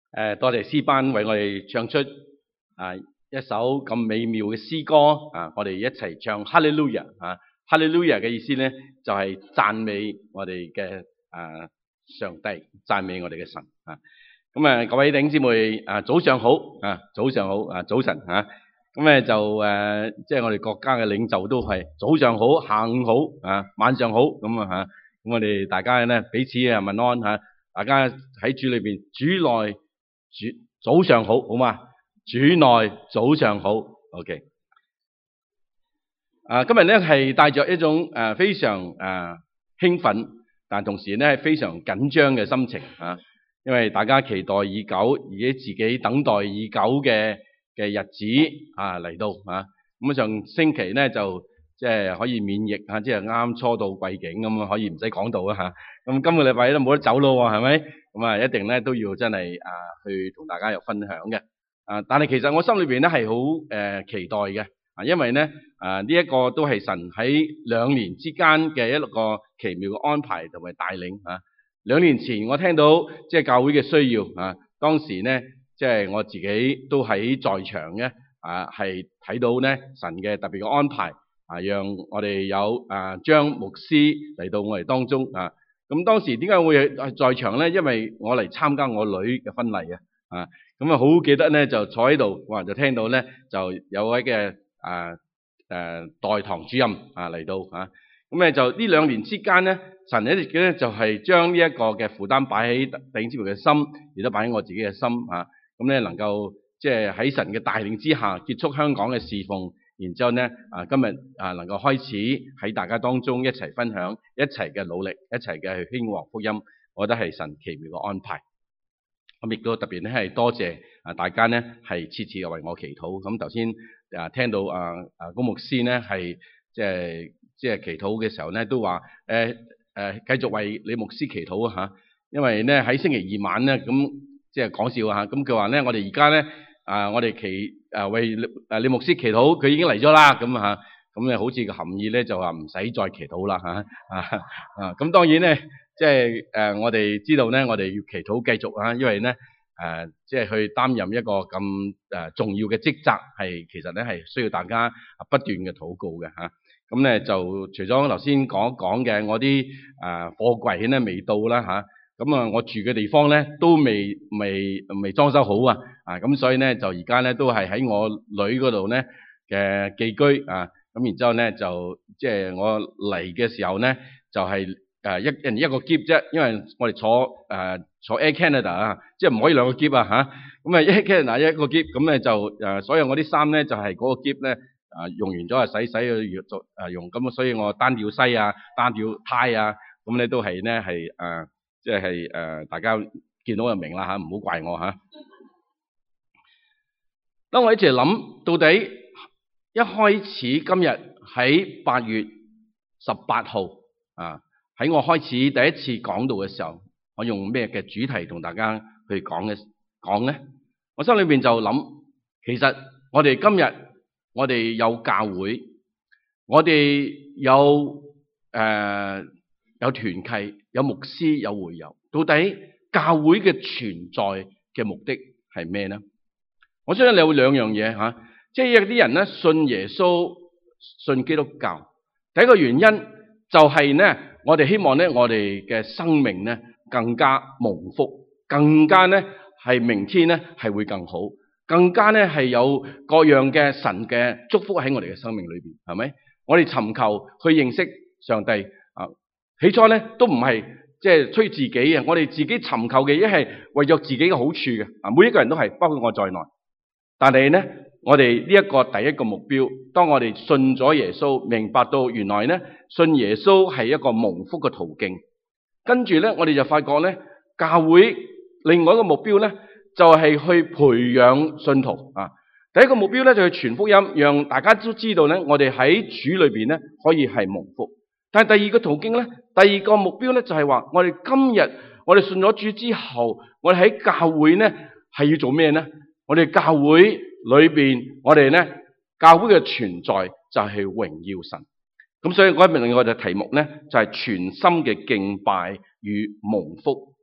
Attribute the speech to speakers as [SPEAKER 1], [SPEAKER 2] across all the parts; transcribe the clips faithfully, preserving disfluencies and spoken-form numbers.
[SPEAKER 1] 誒，多謝詩班為我哋唱出啊一首咁美妙嘅詩歌啊！我哋一齊唱哈利路亞啊！哈利路亞嘅意思咧，就係讚美我哋嘅啊上帝，讚美我哋嘅神啊！咁啊，各位弟兄姊妹啊，早上好啊，早上好啊，早晨啊！咁咧就誒，即係我哋國家嘅領袖都係早上好、下午好啊、晚上好咁啊嚇！咁我哋大家咧彼此啊問安嚇，大家喺主裏邊，主內主早上好，好嘛？主內早上好 ，OK。啊，今日咧係帶着一種誒非常誒興奮，但同時咧係非常緊張嘅心情啊，因為大家期待已久，而且自己等待已久嘅嘅日子啊嚟到啊。咁上星期咧就即係可以免疫啊，即係啱啱初到貴境咁啊，可以唔使講道啊嚇。咁今個禮拜都冇得走咯喎，係咪？咁啊，一定咧都要真係啊去同大家有分享嘅。啊，但係其實我心裏邊咧係好誒期待嘅。啊，因為咧啊呢一個都係神喺兩年之間嘅一個奇妙嘅安排同埋帶領啊。兩年前我聽到即係教會嘅需要啊，當時咧即係我自己都喺在場嘅啊，係睇到咧神嘅特別嘅安排啊，讓我哋有啊張牧師嚟到我哋當中啊。咁當時點解會在場咧？因為我嚟參加我女嘅婚禮啊，啊咁啊好記得咧就坐喺度，哇就聽到咧就有位嘅啊誒、啊、代堂主任啊嚟到啊，咁咧就呢兩年之間咧，神一直咧就係將呢一個嘅負擔擺喺弟兄姊妹嘅心，亦都擺喺我自己嘅心啊，咁咧能夠即係喺神嘅帶領之下結束香港嘅侍奉。然之後咧，啊今日啊能夠開始喺大家當中一齊分享，一齊嘅努力，一齊嘅去興旺福音，我覺得係神奇妙嘅安排。咁亦都特別咧係多謝啊大家咧係次次嘅為我祈禱。咁頭先啊聽到啊啊高牧師咧係即係即係祈禱嘅時候咧都話誒誒繼續為李牧師祈禱啊嚇，因為咧喺星期二晚咧咁即係講笑嚇，咁佢話咧我哋而家咧啊我哋祈誒為誒李牧師祈禱，佢已經嚟咗啦，咁啊，咁咧好似個含義咧就話唔使再祈禱啦嚇，啊啊，咁當然咧，即係誒我哋知道咧，我哋要祈禱繼續啊，因為咧誒即係去擔任一個咁誒重要嘅職責，係其實咧係需要大家不斷嘅禱告嘅嚇。咁咧就除咗頭先講一講嘅，我啲誒貨櫃咧未到啦嚇。咁啊，我住嘅地方咧都未未未裝修好啊，啊咁所以咧就而家咧都係喺我女嗰度咧嘅寄居啊，咁然之後咧就即係我嚟嘅時候咧就係誒一人一個篋啫，因為我哋坐誒坐 Air Canada 啊，即係唔可以兩個篋啊嚇，咁啊 Air Canada 一個篋，咁咧就誒所有我啲衫咧就係嗰個篋咧啊用完咗啊洗洗去做啊用，咁所以我單吊西啊單吊呔啊，咁咧都係咧係誒。即係誒、呃，大家見到就明啦嚇，唔好怪我嚇。當我一直諗，到底一開始今日喺八月十八號啊，喺我開始第一次講道嘅時候，我用咩嘅主題同大家去講嘅講咧？我心裏邊就諗，其實我哋今日我哋有教會，我哋有誒。呃有團契，有牧師，有會友，到底教會嘅存在嘅目的係咩呢？我相信你有兩樣嘢吓，即係有啲人咧信耶穌、信基督教。第一個原因就係咧，我哋希望咧，我哋嘅生命咧更加蒙福，更加咧係明天咧係會更好，更加咧係有各樣嘅神嘅祝福喺我哋嘅生命裏邊，係咪？我哋尋求去認識上帝啊。起初咧都唔係即係吹自己啊！我哋自己尋求嘅嘢係為咗自己嘅好處嘅啊！每一個人都係，包括我在內。但係咧，我哋呢一個第一個目標，當我哋信咗耶穌，明白到原來咧信耶穌係一個蒙福嘅途徑。跟住咧，我哋就發覺咧，教會另外一個目標咧就係去培養信徒啊！第一個目標咧就係傳福音，讓大家都知道咧，我哋喺主裏邊咧可以係蒙福。但係第二個途徑咧，第二個目標咧就係話，我哋今日我哋信咗主之後，我哋喺教會咧係要做咩咧？我哋教會裏邊，我哋咧教會嘅存在就係榮耀神。咁所以嗰一邊另外嘅題目咧就係全心嘅敬拜與蒙福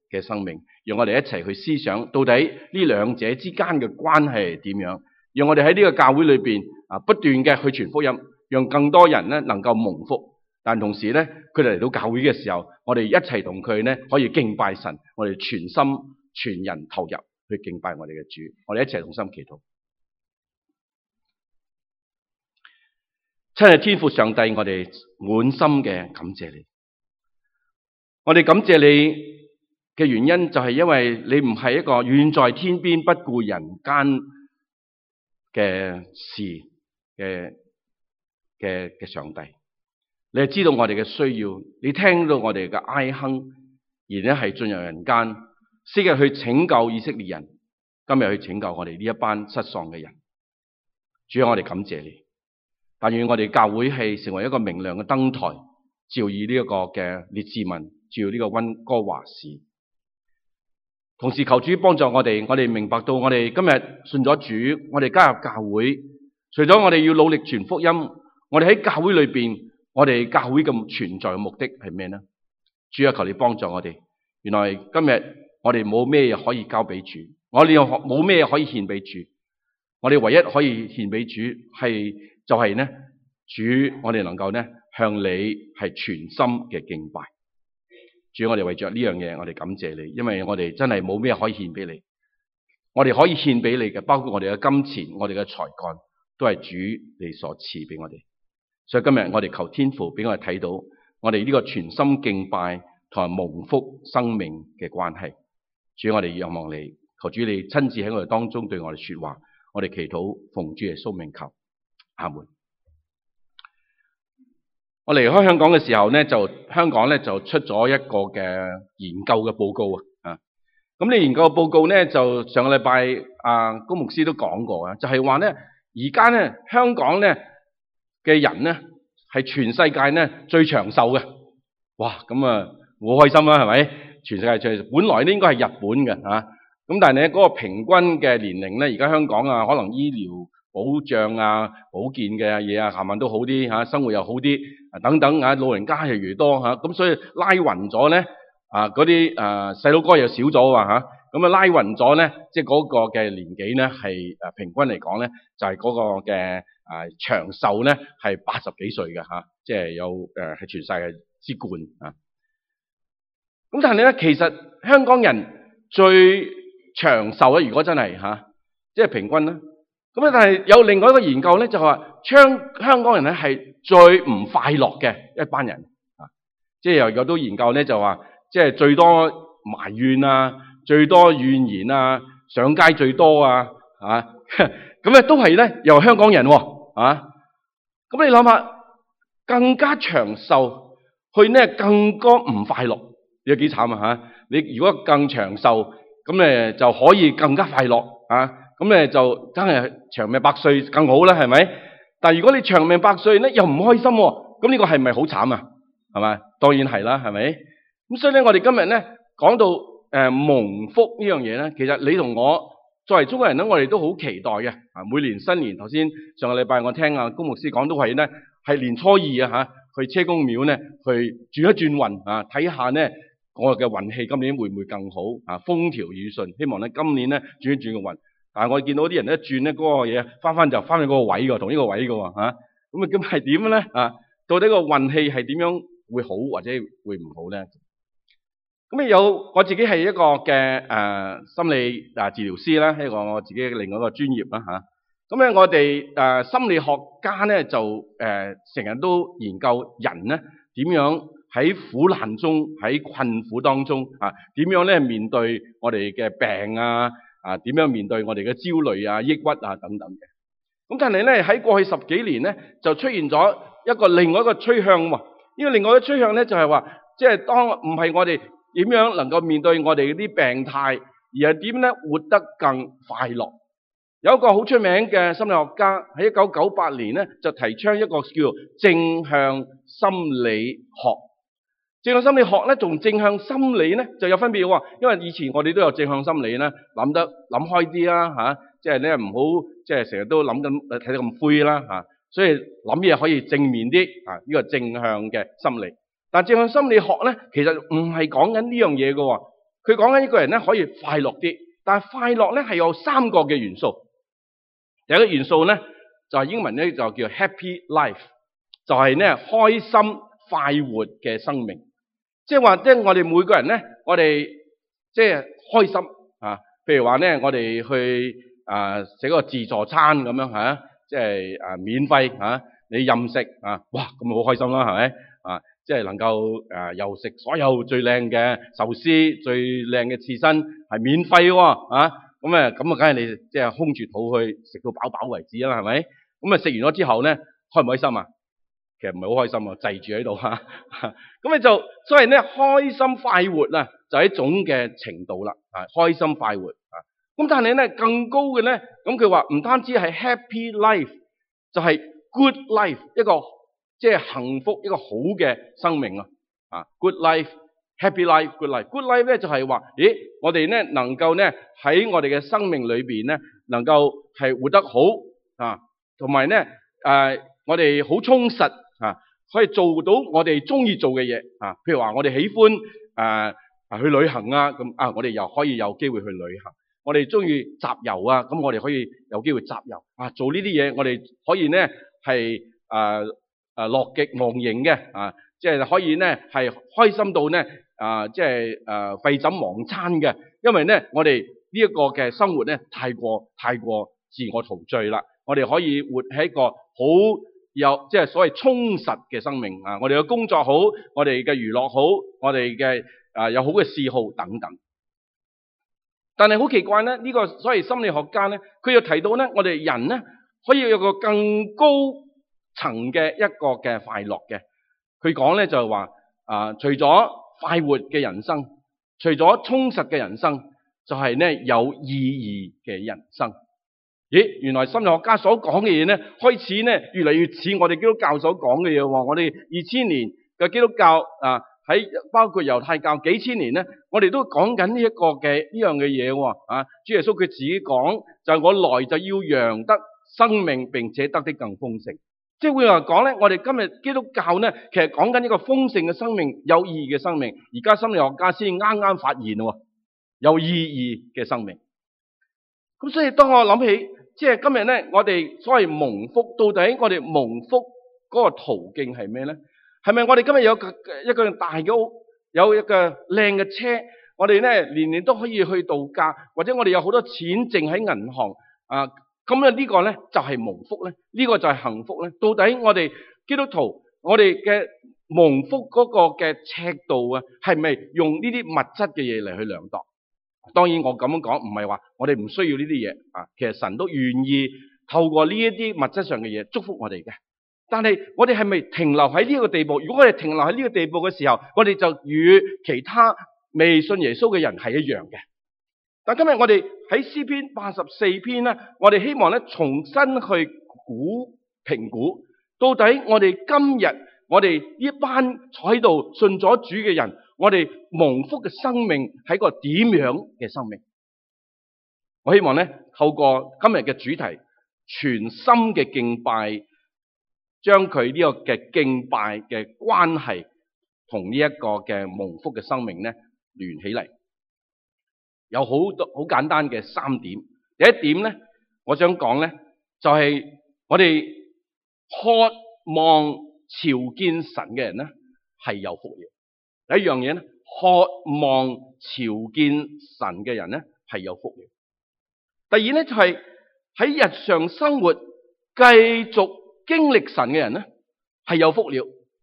[SPEAKER 1] 嘅生命，讓我哋一齊去思想到底呢兩者之間嘅關係係點樣，讓我哋喺呢個教會裏邊啊不斷嘅去傳福音，讓更多人咧能夠蒙福。但同時咧，佢哋嚟到教會嘅時候，我哋一齊同佢咧可以敬拜神，我哋全心全人投入去敬拜我哋嘅主，我哋一齊同心祈禱。親愛天父上帝，我哋滿心嘅感謝你。我哋感謝你嘅原因就係因為你唔係一個遠在天邊不顧人間嘅事嘅嘅嘅上帝。你係知道我哋嘅需要，你聽到我哋嘅哀哼，而咧係進入人間，昔日去拯救以色列人，今日去拯救我哋呢一班失喪嘅人。主啊，我哋感謝你。但願我哋教會係成為一個明亮嘅燈台，照以呢一個嘅列治文，照呢個溫哥華市。同時求主幫助我哋，我哋明白到我哋今日信咗主，我哋加入教會，除咗我哋要努力傳福音，我哋喺教會裏邊，我哋教會咁存在嘅目的係咩呢？主啊，求你幫助我哋。原來今日我哋冇咩可以交俾主，我哋又冇咩可以獻俾主，我哋唯一可以獻俾主係就係、是、呢，主，我哋能夠呢向你係全心嘅敬拜。主，我哋為着呢樣嘢，我哋感謝你，因為我哋真係冇咩可以獻俾你。我哋可以獻俾你嘅，包括我哋嘅金錢、我哋嘅才幹，都係主你所賜俾我哋。所以今日我哋求天父俾我哋睇到我哋呢個全心敬拜同埋蒙福生命嘅關係。主，我哋仰望你，求主你親自喺我哋當中對我哋說話。我哋祈禱奉主耶穌名求，阿門。我離開香港嘅時候咧，就香港咧就出咗一個嘅研究嘅報告啊。咁呢研究嘅報告咧，就上個禮拜啊高牧師都講過啊，就係話咧而家咧香港咧嘅人咧係全世界咧最長壽嘅。哇！咁啊好開心啦，係咪？全世界最本來咧應該係日本嘅嚇。咁但係咧，嗰個平均嘅年齡咧，而家香港啊，可能醫療保障啊、保健嘅嘢啊，冚唪唥都好啲嚇，生活又好啲啊，等等啊，老人家係越多嚇，咁所以拉勻咗咧啊，嗰啲誒細佬哥又少咗喎嚇，咁啊拉勻咗咧，即係嗰個嘅年紀咧係誒平均嚟講咧，就係嗰個嘅誒長壽咧係八十幾歲嘅嚇，即係有誒係全世界之冠啊。咁但係咧，其實香港人最長壽咧，如果真係吓，即係平均啦。咁啊，但係有另外一個研究咧，就係話香香港人咧係最唔快樂嘅一班人啊。即係又有都研究咧，就話即係最多埋怨啊，最多怨言啊，上街最多啊，啊咁咧都係咧由香港人喎啊。咁你諗下，更加長壽，去呢更加唔快樂，你有幾慘啊吓？你如果更長壽，咁誒就可以更加快樂啊！咁誒就真係長命百歲更好啦，係咪？但係如果你長命百歲咧，又唔開心喎，咁呢個係咪好慘啊？係咪？當然係啦，係咪？咁所以咧，我哋今日咧講到誒蒙福呢樣嘢咧，其實你同我作為中國人咧，我哋都好期待嘅啊！每年新年，頭先上個禮拜我聽啊高牧師講都係咧，係年初二啊嚇，去車公廟咧去轉一轉運啊，睇下咧。我嘅運氣今年會唔會更好啊？風調雨順，希望咧今年咧轉一轉個運。但係我見到啲人一轉咧嗰個嘢翻翻就翻去嗰個位㗎，同呢個位㗎喎嚇。咁啊咁係點咧啊？到底個運氣係點樣會好或者會唔好咧？咁啊有我自己係一個嘅誒、呃、心理啊治療師啦，一個我自己另外一個專業啦嚇。咁、啊、咧我哋誒、呃、心理學家咧就誒成日都研究人咧點樣。喺苦難中，喺困苦當中啊，點樣咧面對我哋嘅病啊？啊，點樣面對我哋嘅焦慮啊、抑鬱啊等等嘅？咁但係咧喺過去十幾年咧，就出現咗一個另外一個趨向喎。呢個另外一個趨向咧就係話，即係當唔係我哋點樣能夠面對我哋嗰啲病態，而係點咧活得更快樂。有一個好出名嘅心理學家喺一九九八年咧就提倡一個叫做正向心理學。正向心理學咧，同正向心理咧就有分別喎。因為以前我哋都有正向心理咧，諗得諗開啲啦嚇，即係咧唔好即係成日都諗緊睇得咁灰啦嚇。所以諗嘢可以正面啲啊，呢個正向嘅心理。但正向心理學咧，其實唔係講緊呢樣嘢嘅喎。 佢講緊一個人咧可以快樂啲，但係快樂咧係有三個嘅元素。第一個元素咧就係英文咧就叫 happy life， 就係咧開心快活嘅生命。即係話，即係我哋每個人咧，我哋即係開心啊。譬如話咧，我哋去啊食個自助餐咁樣嚇，即係啊免費嚇，你任食啊，哇咁好開心啦，係咪啊？即係能夠誒又食所有最靚嘅壽司、最靚嘅刺身係免費喎啊！咁啊咁啊，梗係你即係空住肚去食到飽飽為止啦，係咪？咁啊食完咗之後咧，開唔開心啊？其實唔係好開心啊，滯住喺度嚇。咁你就所謂咧開心快活啊，就係一種嘅程度啦。啊，開心快活啊。咁但係咧更高嘅咧，咁佢話唔單止係 happy life， 就係 good life， 一個即係幸福一個好嘅生命啊。啊 ，good life、happy life、good life。good life 咧就係話，咦，我哋咧能夠咧喺我哋嘅生命裏邊咧，能夠係活得好啊，同埋咧誒，我哋好充實。啊，可以做到我哋中意做嘅嘢啊，譬如話我哋喜歡誒、呃、去旅行啊，咁啊我哋又可以有機會去旅行。我哋中意集郵啊，咁我哋可以有機會集郵啊。做呢啲嘢，我哋可以咧係誒誒樂極忘形嘅啊，即係可以咧係開心到咧啊，即係誒廢寢忘餐嘅。因為咧我哋呢一個嘅生活咧太過太過自我陶醉啦，我哋可以活喺一個好有即係所謂充實嘅生命啊！我哋嘅工作好，我哋嘅娛樂好，我哋嘅啊有好嘅嗜好等等。但係好奇怪咧，呢個所謂心理學家咧，佢又提到咧，我哋人咧可以有個更高層嘅一個嘅快樂嘅。佢講咧就係話啊，除咗快活嘅人生，除咗充實嘅人生，就係咧有意義嘅人生。咦，原來心理學家所講嘅嘢咧，開始咧越嚟越似我哋基督教所講嘅嘢喎。我哋二千年嘅基督教啊，喺包括猶太教幾千年咧，我哋都講緊呢一個嘅呢樣嘅嘢喎。啊，主耶穌佢自己講就係我來就要讓得生命並且得的更豐盛。即係會話講咧，我哋今日基督教咧，其實講緊一個豐盛嘅生命、有意義嘅生命。而家心理學家先啱啱發現喎，有意義嘅生命。咁所以當我諗起，即係今日咧，我哋所謂蒙福，到底我哋蒙福嗰個途徑係咩咧？係咪我哋今日有個一個大嘅屋，有一個靚嘅車，我哋咧年年都可以去度假，或者我哋有好多錢剩喺銀行啊？咁啊呢個咧就係蒙福咧？呢個就係幸福咧？到底我哋基督徒，我哋嘅蒙福嗰個嘅尺度啊，係咪用呢啲物質嘅嘢嚟去量度？當然我咁樣講唔係話我哋唔需要呢啲嘢啊，其實神都願意透過呢一啲物質上嘅嘢祝福我哋嘅。但係我哋係咪停留喺呢個地步？如果我哋停留喺呢個地步嘅時候，我哋就與其他未信耶穌嘅人係一樣嘅。但今日我哋喺詩篇八十四篇咧，我哋希望咧重新去估評估，到底我哋今日我哋呢班坐喺度信咗主嘅人，我哋蒙福嘅生命係個點樣嘅生命？我希望咧透過今日嘅主題，全心嘅敬拜，將佢呢個嘅敬拜嘅關係同呢一個嘅蒙福嘅生命咧聯起嚟。有好多好簡單嘅三點。第一點咧，我想講咧就係我哋渴望朝見神嘅人咧係有福了。第一樣嘢咧，渴望朝見神嘅人咧係有福了。第二咧就係喺日常生活繼續經歷神嘅人咧係有福了。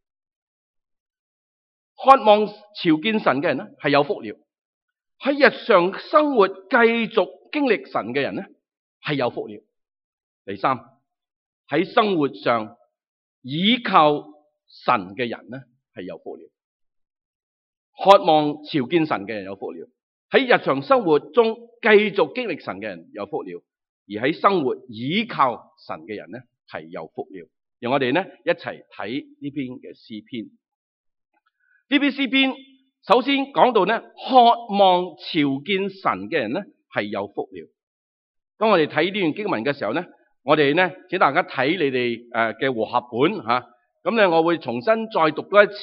[SPEAKER 1] 渴望朝見神嘅人咧係有福了。喺日常生活繼續經歷神嘅人咧係有福了。第三，喺生活上倚靠神嘅人咧係有福了。渴望朝見神嘅人有福了。喺日常生活中繼續經歷神嘅人有福了。而喺生活倚靠神嘅人咧係有福了。讓我哋咧一齊睇呢篇嘅詩篇。呢篇詩篇首先講到咧，渴望朝見神嘅人咧係有福了。當我哋睇呢段經文嘅時候咧，我哋咧請大家睇你哋誒嘅和合本吓，咁咧我會重新再讀多一次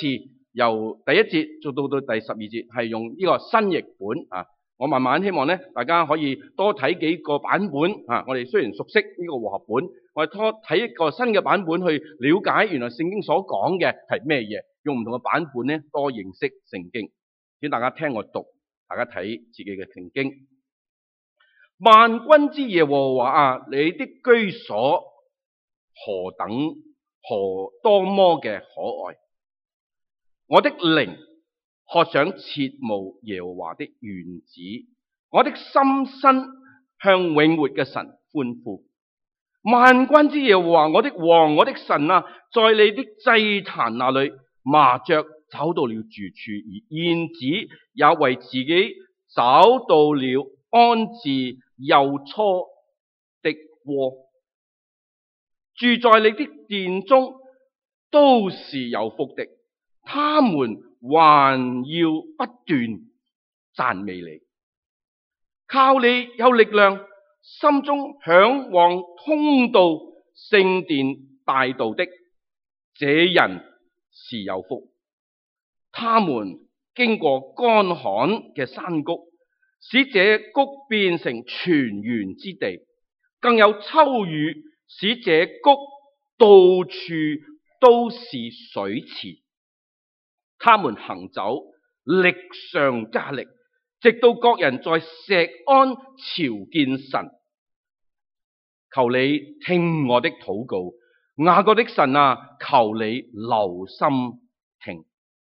[SPEAKER 1] 由第一節做到到第十二節，係用呢個新譯本啊。我慢慢希望咧，大家可以多睇幾個版本啊。我哋雖然熟悉呢個和合本，我哋多睇一個新嘅版本去了解原來聖經所講嘅係咩嘢，用唔同嘅版本咧多認識聖經。請大家聽我讀，大家睇自己嘅聖經。萬軍之耶和華啊，你的居所何等何多麼嘅可愛！我的靈渴想切慕耶和華的園子，我的心身向永活嘅神歡呼。萬軍之耶和華，我的王，我的神啊，在你的祭壇那裏，麻雀找到了住處，而燕子也為自己找到了安置幼雛的窩。住在你的殿中都是有福的，他們還要不斷讚美你。靠你有力量，心中向往通到聖殿大道的，這人是有福。他們經過乾旱嘅山谷，使這谷變成泉源之地，更有秋雨，使這谷到處都是水池。他們行走，力上加力，直到各人在錫安朝見神。求你聽我的禱告，雅各的神啊，求你留心聽。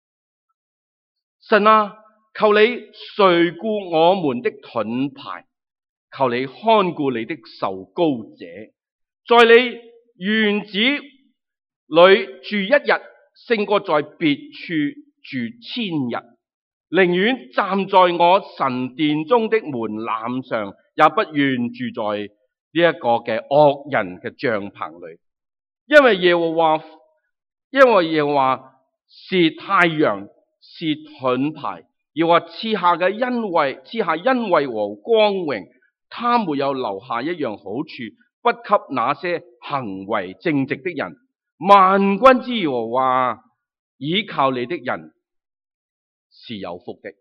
[SPEAKER 1] 神啊，求你垂顧我們的盾牌，求你看顧你的受膏者，在你園子裏住一日，勝過在別處住千日。寧願站在我神殿中的門檻上，也不願住在呢一個嘅惡人嘅帳篷裏。因為耶和華，因為耶和華是太陽，是盾牌，要話賜下嘅恩惠，賜下恩惠和光榮，他沒有留下一樣好處，不給那些行為正直的人。萬軍之耶和華，倚靠你的人是有福的。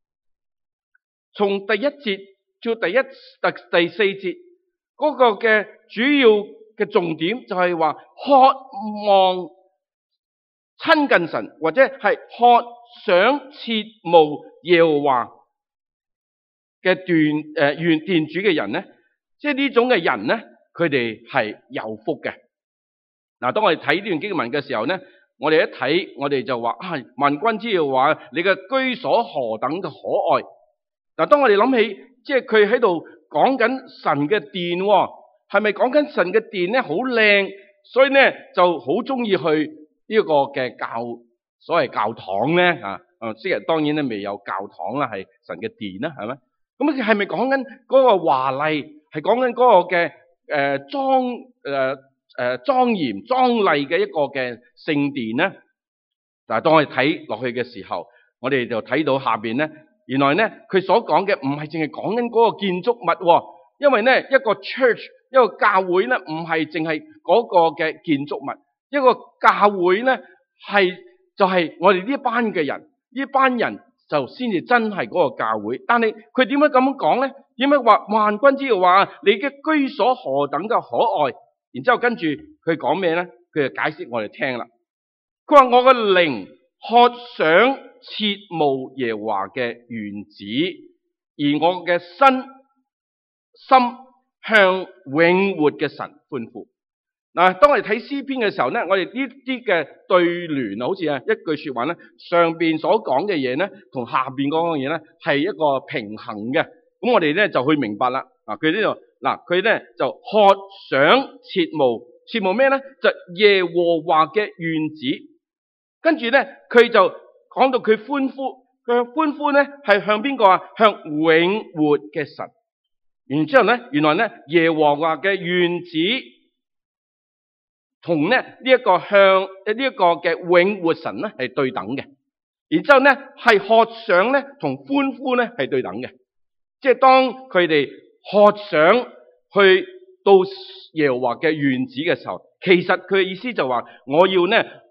[SPEAKER 1] 從第一節到第一第第四節嗰、那個嘅主要嘅重點就係話渴望親近神，或者係渴想切慕耶和華嘅斷誒願殿主嘅人咧，即係呢種嘅人咧，佢哋係有福嘅。嗱，當我哋睇呢段經文嘅時候咧，我哋一睇，我哋就話啊，萬軍之耶和華，你嘅居所何等嘅可愛！嗱，當我哋諗起，即係佢喺度講緊神嘅殿，係咪講緊神嘅殿咧？好靚，所以咧就好中意去呢個嘅教，所謂教堂咧啊，啊，昔日當然咧未有教堂啦，係神嘅殿啦，係咪？咁係咪講緊嗰個華麗？係講緊嗰個嘅誒莊誒？誒，莊嚴莊麗嘅一個嘅聖殿咧，但係當我哋睇落去嘅時候，我哋就睇到下邊咧，原來咧佢所講嘅唔係淨係講緊嗰個建築物，因為咧一個 church 一個教會咧唔係淨係嗰個嘅建築物，一個教會咧係就係、是、我哋呢班嘅人，呢班人就先至真係嗰個教會。但係佢點解咁樣講咧？點解話萬軍之耶和華，你嘅居所何等嘅可愛？然之後跟住佢講咩咧？佢就解釋我哋聽啦。佢話我嘅靈渴想切慕耶和華嘅園子，而我嘅身心向永活嘅神歡呼。嗱，當我哋睇詩篇嘅時候咧，我哋呢啲嘅對聯啊，好似啊一句說話咧，上邊所講嘅嘢咧，同下邊嗰個嘢咧係一個平衡嘅。咁我哋咧就去明白啦。啊，佢呢度。嗱，佢咧就渴想切慕，切慕咩咧？就耶和華嘅園子。跟住咧，佢就講到佢歡呼，佢歡呼咧係向邊個啊？向永活嘅神。然之後咧，原來咧耶和華嘅園子同咧呢一個向呢一個嘅永活神咧係對等嘅。然之後咧係渴想咧同歡呼咧係對等嘅，即係當佢哋渴想去到耶和華嘅園子嘅時候，其實佢嘅意思就話我要呢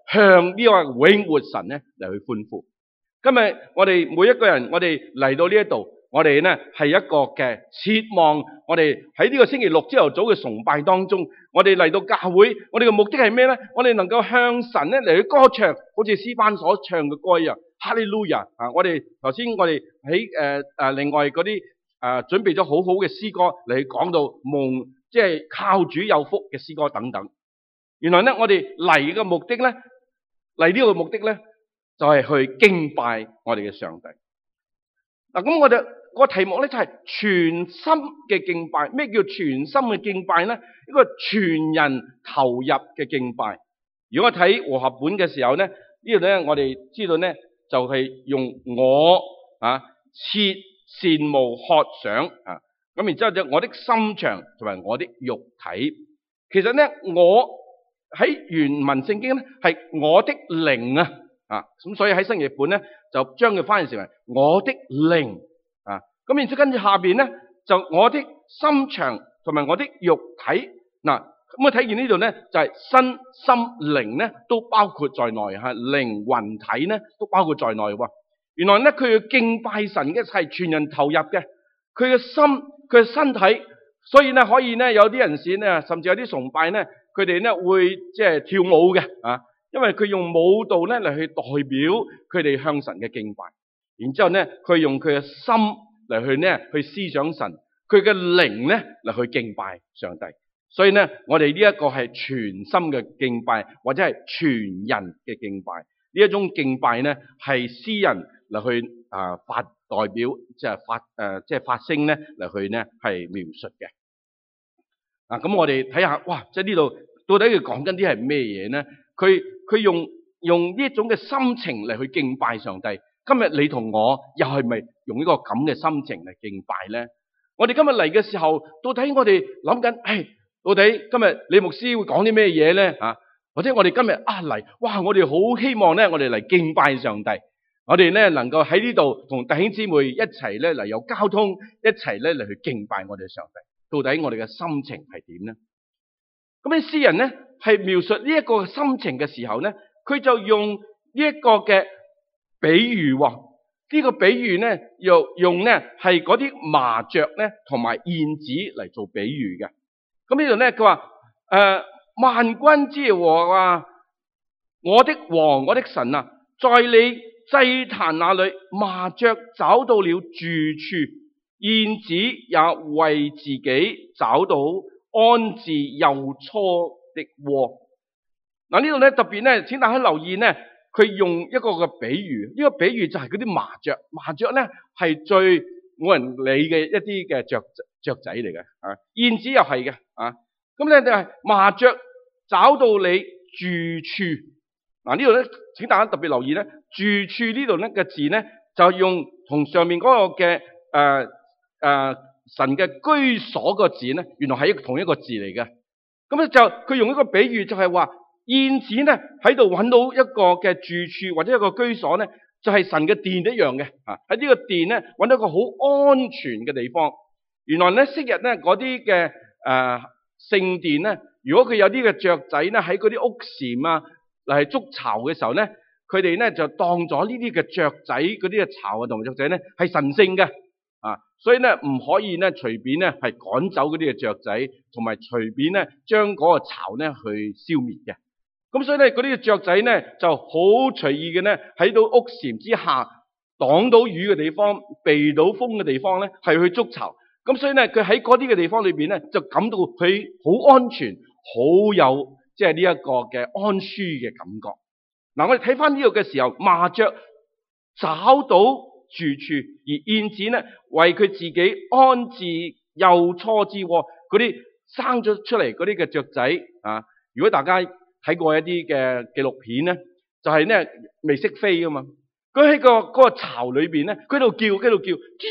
[SPEAKER 1] 向呢個永活神咧嚟去歡呼。今日我哋每一個人，我哋嚟到呢一度，我哋咧係一個嘅切望，我哋喺呢個星期六朝頭早嘅崇拜當中，我哋嚟到教會，我哋嘅目的係咩咧？我哋能夠向神咧嚟去歌唱，好似詩班所唱嘅歌一樣，哈利路亞啊！我哋頭先我哋喺誒誒另外嗰啲誒準備咗好好嘅詩歌嚟去講到蒙，即係靠主有福嘅詩歌等等。原來咧，我哋嚟嘅目的咧，嚟呢個目的咧，就係去敬拜我哋嘅上帝。嗱，咁我哋個題目咧就係全心嘅敬拜。咩叫全心嘅敬拜咧？一個全人投入嘅敬拜。如果我睇和合本嘅時候咧，呢度咧我哋知道咧就係用我啊切羨慕渴想啊，咁然之後就我的心腸同埋我的肉體。其實咧我喺原文聖經咧係我的靈啊。啊，咁所以喺新譯本咧就將佢翻譯成為我的靈啊，咁然之後跟住下邊咧就我的心腸同埋我的肉體。嗱，咁我睇見呢度咧就係身心靈咧都包括在內吓，靈魂體咧都包括在內喎。原來咧佢要敬拜神嘅係全人投入嘅，佢嘅心佢嘅身體，所以咧可以咧有啲人士咧甚至有啲崇拜咧佢哋咧會即係跳舞嘅啊。因為佢用舞蹈咧嚟去代表佢哋向神嘅敬拜，然之後咧佢用佢嘅心嚟去咧去思想神，佢嘅靈咧嚟去敬拜上帝。所以咧我哋呢一個係全心嘅敬拜，或者係全人嘅敬拜。呢一種敬拜咧係詩人嚟去啊、呃、發代表，即係發誒即係發聲咧嚟去咧係描述嘅。啊，咁我哋睇下，哇！即係呢度到底佢講緊啲係咩嘢咧？佢佢用用呢一種嘅心情嚟去敬拜上帝。今日你同我又係咪用呢個咁嘅心情嚟敬拜咧？我哋今日嚟嘅時候，到底我哋諗緊，誒，到底今日李牧師會講啲咩嘢咧？啊，或者我哋今日啊嚟，哇！我哋好希望咧，我哋嚟敬拜上帝，我哋咧能夠喺呢度同弟兄姊妹一齊咧嚟有交通，一齊咧嚟去敬拜我哋上帝。到底我哋嘅心情係點咧？咁啲詩人咧係描述呢一個心情嘅時候咧，佢就用呢一個嘅比喻喎。呢、這個比喻咧，用用咧係嗰啲麻雀咧同埋燕子嚟做比喻嘅。咁呢度咧佢話誒萬軍之耶和華啊，我的王，我的神啊，在你祭壇那裏，麻雀找到了住處，燕子也為自己找到安置幼初的窩。嗱，呢度咧特別咧，請大家留意咧，佢用一個嘅比喻，呢、這個比喻就係嗰啲麻雀。麻雀咧係最冇人理嘅一啲嘅雀雀仔嚟嘅，啊，燕子又係嘅，啊，咁咧就係麻雀找到你住處。嗱，呢度咧，請大家特別留意咧，住處呢度咧嘅字咧就用同上面嗰個嘅誒誒神嘅居所個字咧，原來係一個同一個字嚟嘅。咁咧就佢用一個比喻，就係話燕子咧喺度揾到一個嘅住處或者一個居所咧，就係神嘅殿一樣嘅。啊，喺呢個殿咧揾到一個好安全嘅地方。原來咧昔日咧嗰啲嘅誒聖殿咧，如果佢有啲嘅雀仔咧喺嗰啲屋檐啊嚟係築巢嘅時候咧，佢哋咧就當咗呢啲嘅雀仔嗰啲嘅巢啊同埋雀仔咧係神聖嘅。啊，所以咧唔可以咧隨便咧係趕走嗰啲嘅雀仔，同埋隨便咧將嗰個巢咧去消滅嘅。咁所以咧嗰啲嘅雀仔咧就好隨意嘅咧喺到屋檐之下擋到雨嘅地方、避到風嘅地方咧係去築巢。咁所以咧佢喺嗰啲嘅地方裏邊咧就感到佢好安全、好有即係呢一個嘅安舒嘅感覺。嗱，我哋睇翻呢度嘅時候，麻雀找到住處，而燕子咧為佢自己安置幼初之窩。嗰啲生咗出嚟嗰啲嘅雀仔啊，如果大家睇過一啲嘅紀錄片咧，就係咧未識飛噶嘛。佢喺個嗰個巢裏邊咧，佢喺度叫，喺度叫，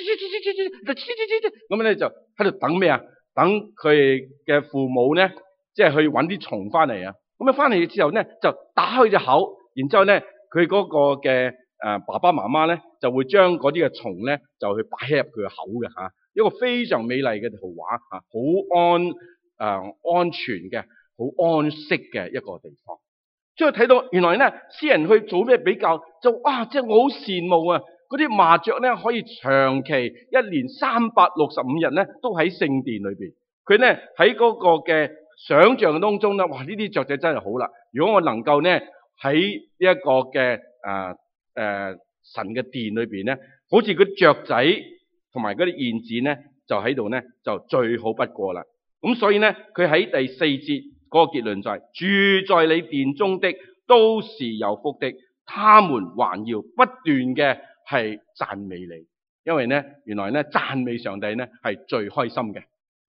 [SPEAKER 1] 咁咧就喺度等咩啊？等佢嘅父母咧，即係去搵啲蟲翻嚟啊。咁啊翻嚟之後咧，就打開隻口，然之後咧佢嗰個嘅誒爸爸媽媽咧就會將嗰啲嘅蟲咧就去擺喺入佢嘅口嘅吓，一個非常美麗嘅圖畫吓，好安誒、呃、安全嘅，好安息嘅一個地方。 將佢睇到原來咧，詩人去做咩比較，就哇，即係我好羨慕啊！嗰啲麻雀咧可以長期一年三百六十五日咧都喺聖殿裏邊。佢咧喺嗰個嘅想象當中咧，哇！呢啲雀仔真係好啦。如果我能夠咧喺呢一個嘅誒誒神嘅殿裏邊咧，好似嗰雀仔同埋嗰啲燕子咧，就喺度咧就最好不過啦。咁所以咧，佢喺第四節嗰個結論就係、是、住在你殿中的都是有福的，他們還要不斷嘅係讚美你，因為咧原來咧讚美上帝咧係最開心嘅。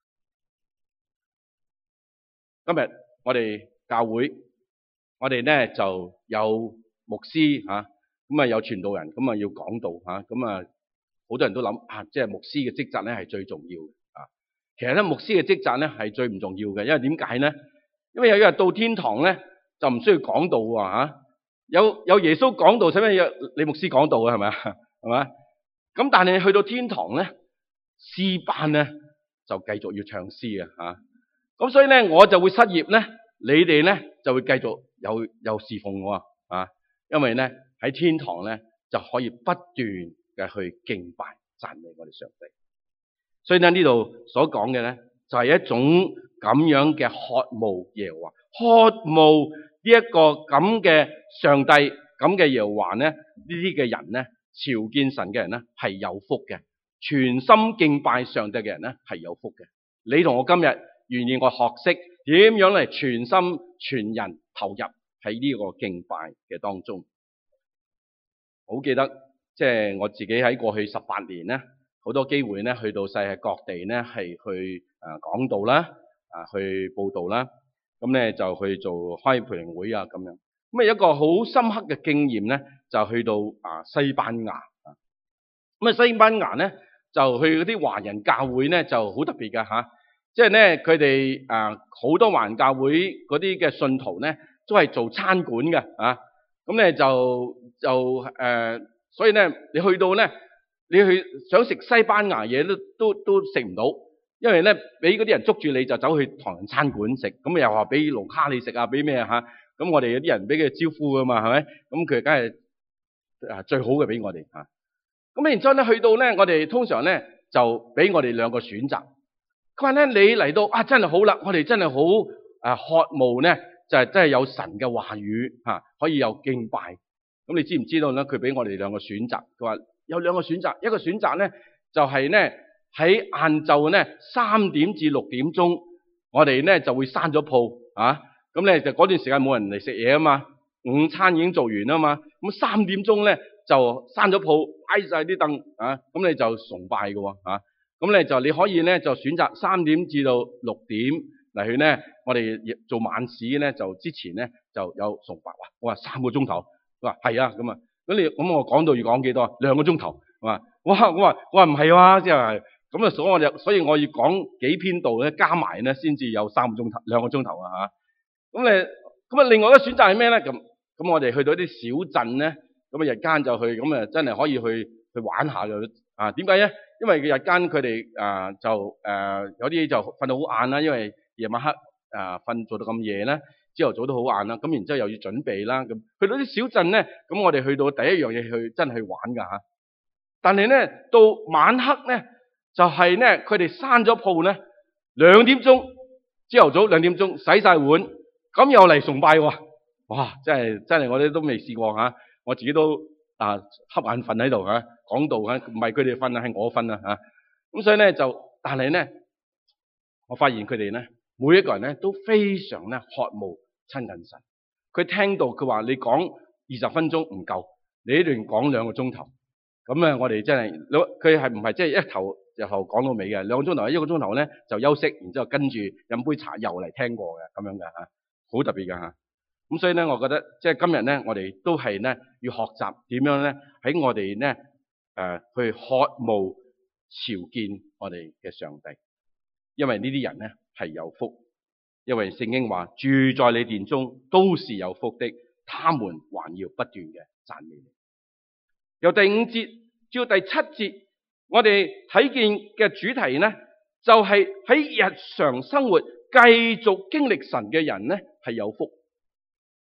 [SPEAKER 1] 今日我哋教會，我哋咧就有牧師吓，咁啊有傳道人，咁啊要講道吓，咁啊好多人都諗啊，即係牧師嘅職責咧係最重要嘅啊。其實咧牧師嘅職責咧係最唔重要嘅，因為點解咧？因為有一日到天堂咧就唔需要講道喎吓，有有耶穌講道，使咩要你牧師講道啊？係咪啊？係咪？咁但係去到天堂咧，詩班咧就繼續要唱詩啊吓。咁所以咧，我就會失業咧，你哋咧就會繼續有有侍奉我啊，因為咧喺天堂咧就可以不斷嘅去敬拜讚美我哋上帝。所以咧呢度所講嘅咧就係一種咁樣嘅渴慕耶和華，渴慕呢一個咁嘅上帝咁嘅耶和華咧，呢啲嘅人咧朝見神嘅人咧係有福嘅，全心敬拜上帝嘅人咧係有福嘅。你同我今日願意我學識點樣嚟全心全人投入喺呢個敬拜嘅當中。好記得即係、就是、我自己喺過去十八年咧，好多機會咧去到世界各地咧係去誒講道啦，啊去佈道啦，咁咧就去做開培靈會啊咁樣。咁啊一個好深刻嘅經驗咧，就去到啊西班牙啊。咁啊西班牙咧就去嗰啲華人教會咧就好特別嘅吓。即係咧，佢哋啊好多華人教會嗰啲嘅信徒咧，都係做餐館嘅啊。咁咧就就誒、呃，所以咧你去到咧，你去想食西班牙嘢都都都食唔到，因為咧俾嗰啲人捉住你就走去唐人餐館食，咁又話俾盧卡你食啊，俾咩嚇？咁我哋有啲人俾佢招呼噶嘛，係咪？咁佢梗係啊最好嘅俾我哋嚇。咁然之後咧去到咧，我哋通常咧就俾我哋兩個選擇。佢話咧，你嚟到啊，真係好啦！我哋真係好誒渴慕咧，就係真係有神嘅話語嚇，可以有敬拜。咁你知唔知道咧？佢俾我哋兩個選擇。佢話有兩個選擇，一個選擇咧就係咧喺晏晝咧三點至六點鐘，我哋咧就會閂咗鋪啊。咁咧就嗰段時間冇人嚟食嘢啊嘛，午餐已經做完啊嘛。咁三點鐘咧就閂咗鋪，擺晒啲凳啊，咁你就崇拜嘅喎嚇。咁咧就你可以咧就選擇三點至到六點嚟去咧，我哋做晚市咧就之前咧就有崇拜。哇！我話三個鐘頭，佢話係啊咁啊。咁你咁我講到要講幾多啊？兩個鐘頭係嘛？哇！我話我話唔係喎，即係咁啊，所以我就所以我要講幾篇道咧，加埋咧先至有三個鐘頭、兩個鐘頭啊嚇。咁你咁啊，另外一個選擇係咩咧？咁咁我哋去到啲小鎮咧，咁啊日間就去，咁啊真係可以去去玩下嘅啊？點解咧？因為日間佢哋啊就誒、呃、有啲就瞓到好晏啦，因為夜晚黑啊瞓、呃、做到咁夜咧，朝頭早都好晏啦。咁然之後又要準備啦，咁去到啲小鎮咧，咁我哋去到第一樣嘢去真係去玩㗎嚇。但係咧到晚黑咧，就係咧佢哋閂咗鋪咧，兩點鐘朝頭早兩點鐘洗晒碗，咁又嚟崇拜喎。哇！真係真係我哋都未試過嚇，我自己都啊瞌眼瞓喺度嚇。講道啊，唔係佢哋瞓啊，係我瞓啊吓。咁所以咧就，但係咧，我發現佢哋咧，每一個人咧都非常咧渴慕親近神。佢聽到佢話你講二十分鐘唔夠，你呢段講兩個鐘頭。咁啊，我哋真係，佢係唔係即係一頭由頭講到尾嘅？兩個鐘頭，一個鐘頭咧就休息，然之後跟住飲杯茶又嚟聽過嘅，咁樣嘅吓，好特別嘅吓。咁所以咧，我覺得即係今日咧，我哋都係咧要學習點樣咧喺我哋咧。誒、呃，去渴慕朝見我哋嘅上帝，因為呢啲人咧係有福，因為聖經話住在你殿中都是有福的，他們還要不斷嘅讚美你。由第五節至到第七節，我哋睇見嘅主題咧，就係、是、喺日常生活繼續經歷神嘅人咧係有福。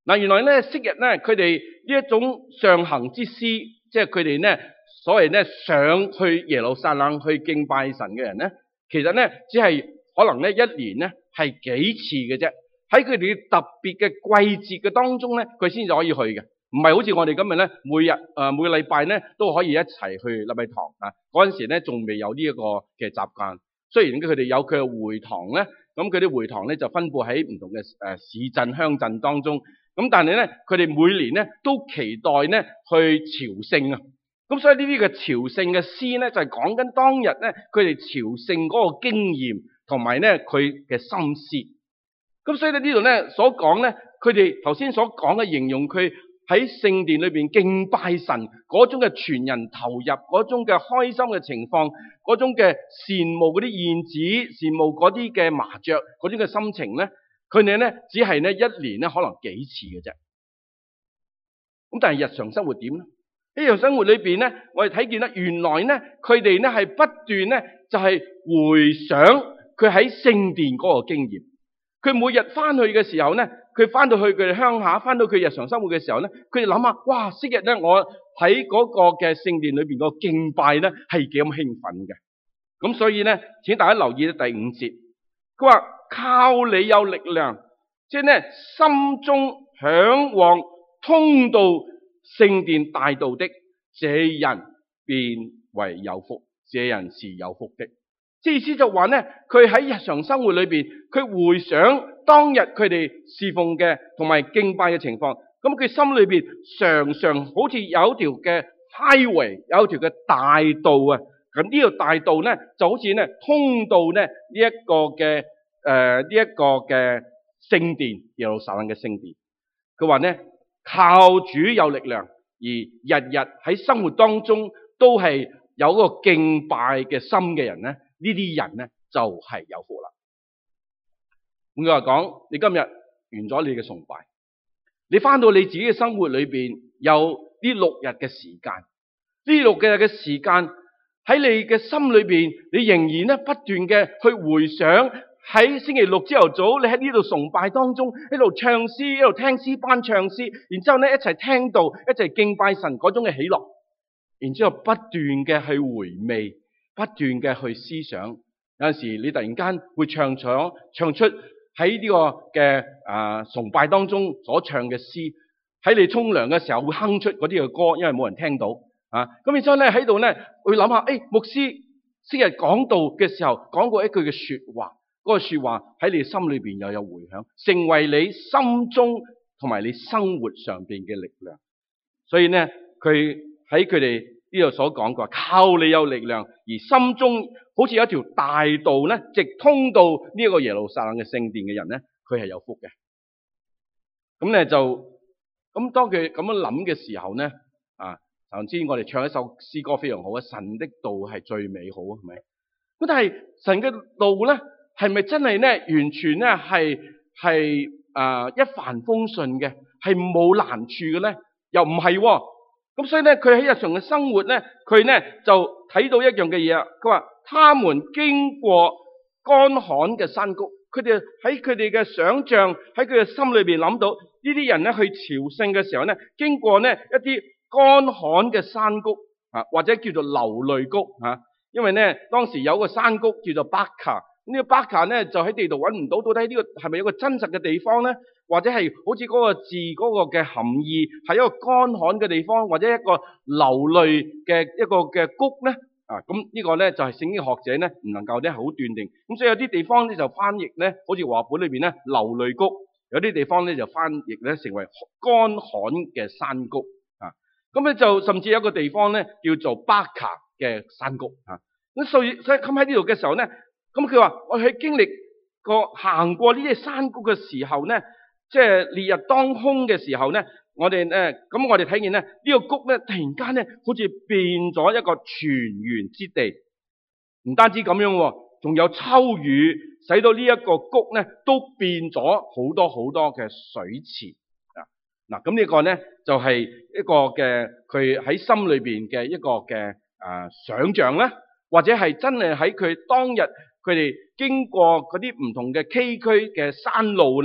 [SPEAKER 1] 嗱，原來咧昔日咧佢哋呢一種上行之詩，即係佢哋咧所謂咧上去耶路撒冷去敬拜神嘅人咧，其實咧只係可能咧一年咧係幾次嘅啫。喺佢哋特別嘅季節嘅當中咧，佢先至可以去嘅，唔係好似我哋今日咧每日誒、呃、每個禮拜咧都可以一齊去禮拜堂啊。嗰陣時咧仲未有呢一個嘅習慣。雖然佢哋有佢嘅會堂咧，咁佢啲會堂咧就分佈喺唔同嘅誒市鎮鄉鎮當中。咁但係咧，佢哋每年咧都期待咧去朝聖啊。咁所以呢啲嘅朝聖嘅詩咧，就係講緊當日咧佢哋朝聖嗰個經驗同埋咧佢嘅心思。咁所以咧呢度咧所講咧，佢哋頭先所講嘅形容佢喺聖殿裏邊敬拜神嗰種嘅全人投入，嗰種嘅開心嘅情況，嗰種嘅羨慕嗰啲燕子，羨慕嗰啲嘅麻雀，嗰種嘅心情咧，佢哋咧只係咧一年咧可能幾次嘅啫。咁但係日常生活點咧？喺日常生活裏邊咧，我哋睇見咧，原來咧佢哋咧係不斷咧就係回想佢喺聖殿嗰個經驗。佢每日翻去嘅時候咧，佢翻到去佢哋鄉下，翻到佢日常生活嘅時候咧，佢哋諗下，哇！昔日咧我喺嗰個嘅聖殿裏邊個敬拜咧係幾咁興奮嘅。咁所以咧，請大家留意第五節，佢話靠你有力量，即係咧心中向往通到聖殿大道的，這人便為有福，這人是有福的。即係意思就話咧，佢喺日常生活裏邊，佢回想當日佢哋侍奉嘅同埋敬拜嘅情況，咁佢心裏邊常常好似有一條嘅 highway， 有一條嘅大道啊。咁呢條大道咧，就好似咧通到咧呢一個嘅誒呢一個嘅聖殿，耶路撒冷嘅聖殿。佢話咧靠主有力量，而日日喺生活當中都係有嗰個敬拜嘅心嘅人咧。呢啲人咧就係有福啦。咁佢話講，你今日完咗你嘅崇拜，你翻到你自己嘅生活裏邊，有呢六日嘅時間，呢六日嘅時間喺你嘅心裏邊，你仍然咧不斷嘅去回想喺星期六朝頭早，你喺呢度崇拜當中，一路唱詩，一路聽詩班唱詩，然之後咧一齊聽到，一齊敬拜神嗰種嘅喜樂，然之後不斷嘅去回味。不斷嘅去思想，有陣時你突然間會唱咗唱出喺呢個嘅啊崇拜當中所唱嘅詩，喺你沖涼嘅時候會哼出嗰啲嘅歌，因為冇人聽到啊。咁然之後咧喺度咧會諗下，誒、哎、牧師昔日講道嘅時候講過一句嘅說話，嗰、那個說話喺你心裏邊又有回響，成為你心中同埋你生活上邊嘅力量。所以咧佢喺佢哋呢度所講過，靠你有力量，而心中好似有一條大道咧，直通到呢一個耶路撒冷嘅聖殿嘅人咧，佢係有福嘅。咁咧就咁當佢咁樣諗嘅時候咧，啊，頭先我哋唱一首詩歌非常好啊，神的道係最美好，係咪？咁但係神嘅道咧，係咪真係咧完全咧係係啊一帆風順嘅，係冇難處嘅咧？又唔係喎。咁所以咧，佢喺日常嘅生活咧，佢咧就睇到一樣嘅嘢啊。佢話：他們經過乾旱嘅山谷，佢哋喺佢哋嘅想像，喺佢嘅心裏邊諗到呢啲人咧去朝聖嘅時候咧，經過呢一啲乾旱嘅山谷啊，或者叫做流淚谷啊。因為咧當時有個山谷叫做巴卡，呢個巴卡咧就喺地度揾唔到，到底呢個係咪一個真實嘅地方咧？或者係好似嗰個字嗰個嘅含義係一個乾旱嘅地方，或者一個流淚嘅一個嘅谷咧啊？咁呢個咧就係聖經學者咧唔能夠咧好斷定。咁所以有啲地方咧就翻譯咧，好似和合本裏邊咧流淚谷，有啲地方咧就翻譯咧成為乾旱嘅山谷啊。咁咧就甚至有一個地方咧叫做巴卡嘅山谷啊。咁所以所以咁喺呢度嘅時候咧，咁佢話我去經歷過行過呢啲山谷嘅時候咧。即係烈日當空嘅時候咧，我哋咧咁我哋睇見咧呢、這個谷咧突然間咧好似變咗一個泉源之地，唔單止咁樣，仲有秋雨使到呢一個谷咧都變咗好多好多嘅水池啊！嗱，咁呢個咧就係、是、一個嘅佢喺心裏邊嘅一個嘅啊想象啦，或者係真係喺佢當日佢哋經過嗰啲唔同嘅崎嶇嘅山路咧。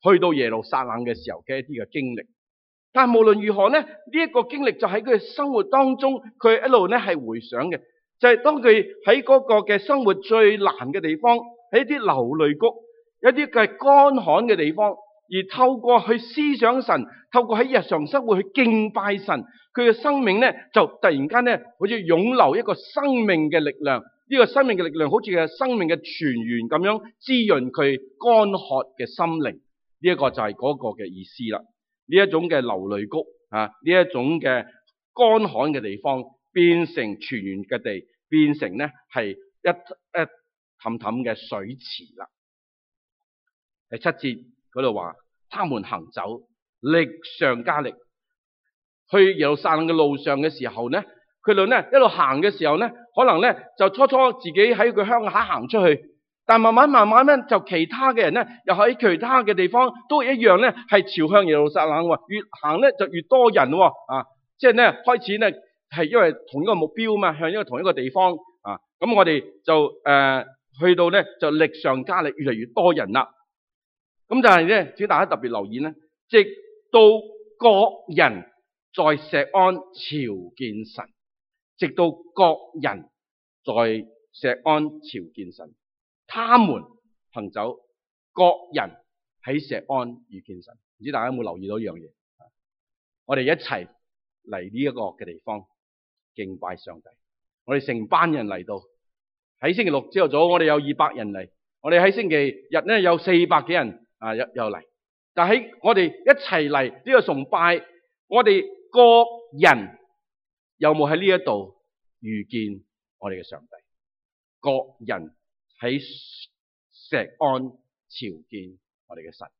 [SPEAKER 1] 去到耶路撒冷嘅時候嘅一啲嘅經歷。但係無論如何咧，呢、這、一個經歷就喺佢嘅生活當中，佢一路咧係回想嘅，就係、是、當佢喺嗰個嘅生活最難嘅地方，喺一啲流淚谷，一啲嘅乾旱嘅地方，而透過去思想神，透過喺日常生活去敬拜神，佢嘅生命咧就突然間咧好似湧流一個生命嘅力量，呢、這個生命嘅力量好似係生命嘅泉源咁樣滋潤佢乾渴嘅心靈，呢、這、一個就係嗰個嘅意思啦。呢一種嘅流淚谷啊，呢一種嘅乾旱嘅地方，變成泉源嘅地，變成咧係一一氹氹嘅水池啦。第七節嗰度話，他們行走，力上加力。去耶路撒冷嘅路上嘅時候咧，佢哋咧一路行嘅時候咧，可能咧就初初自己喺佢鄉下行出去。但慢慢慢慢咧，就其他嘅人咧，又喺其他嘅地方都一樣咧，係朝向耶路撒冷喎。越行咧就越多人喎，啊，即係咧開始咧係因為同一個目標嘛，向一個同一個地方啊。咁我哋就誒、呃、去到咧就力上加力，越嚟越多人啦。咁但係咧，請大家特別留意咧，直到各人在錫安朝見神，直到各人在錫安朝見神。他們行走，各人喺錫安遇見神。唔知大家有冇留意到一樣嘢？我哋一齊嚟呢一個嘅地方敬拜上帝。我哋成班人嚟到，喺星期六朝頭早，我哋有二百人嚟。我哋喺星期日咧有四百幾人啊，又又嚟。但喺我哋一齊嚟呢個崇拜，我哋各人有冇喺呢一度遇見我哋嘅上帝？各人喺錫安朝見我哋嘅神。